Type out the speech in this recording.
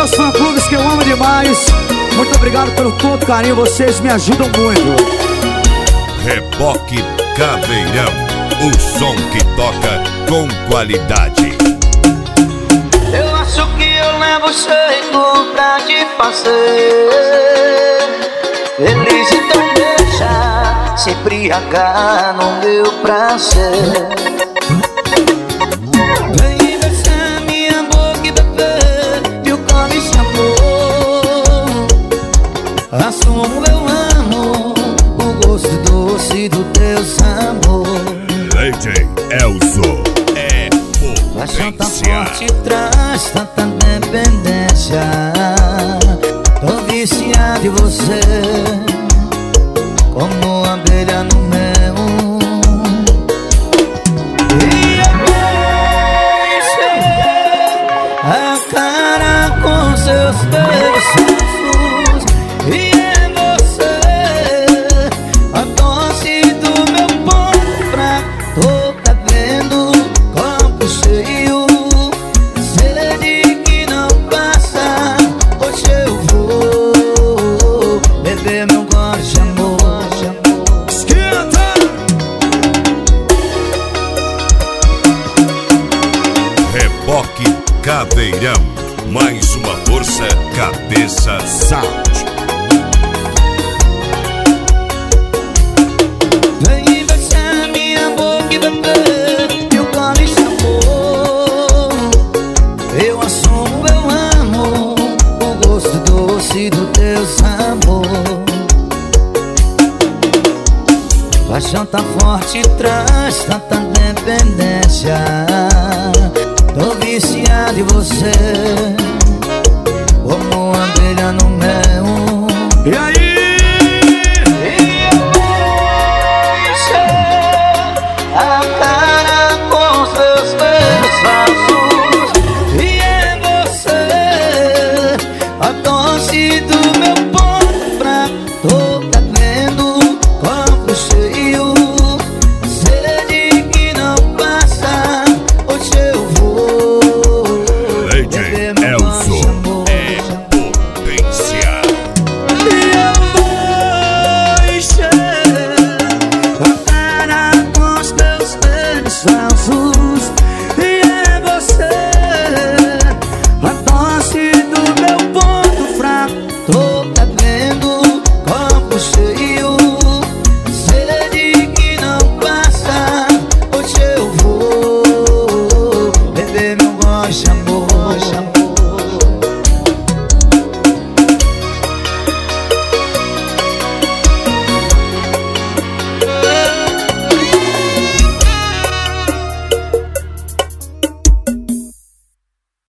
meus fã-clubes que eu amo demais, muito obrigado pelo todo carinho, vocês me ajudam muito. Reboque Caveirão, o som que toca com qualidade. Eu acho que eu levo jeito pra te fazer feliz, então deixa se embriagar no meu prazer. Vem beijar minha boca e beber meu colo e amor. Assumo, eu amo o gosto doce do teu sabor. DJ Elzo é Paixão tão potência. forte traz tanta dependência. Tô viciado em você, como abelha no mel. E eu encher a cara com seus beijos. E é você a dose do meu ponto fraco. Tô bebendo copo cheio, sede que não passa. Hoje eu vou beber meu gole de amor. Esquenta! Reboque Caveirão, mais uma força, cabeça sound. Vem beijar minha boca e beber meu gole de amor. Eu assumo, eu amo o gosto doce do teu sabor. Paixão tá forte traz tanta dependência. Tô viciado em você, como abelha no mel. E aí? A cara com seus beijos azuis. E é você a dose do meu ponto fraco. Tô bebendo copo cheio, sede que não passa. Hoje eu vou DJ beber meu Elzo gole de amor. é potência. E eu vou encher a cara com os teus beijos falsos.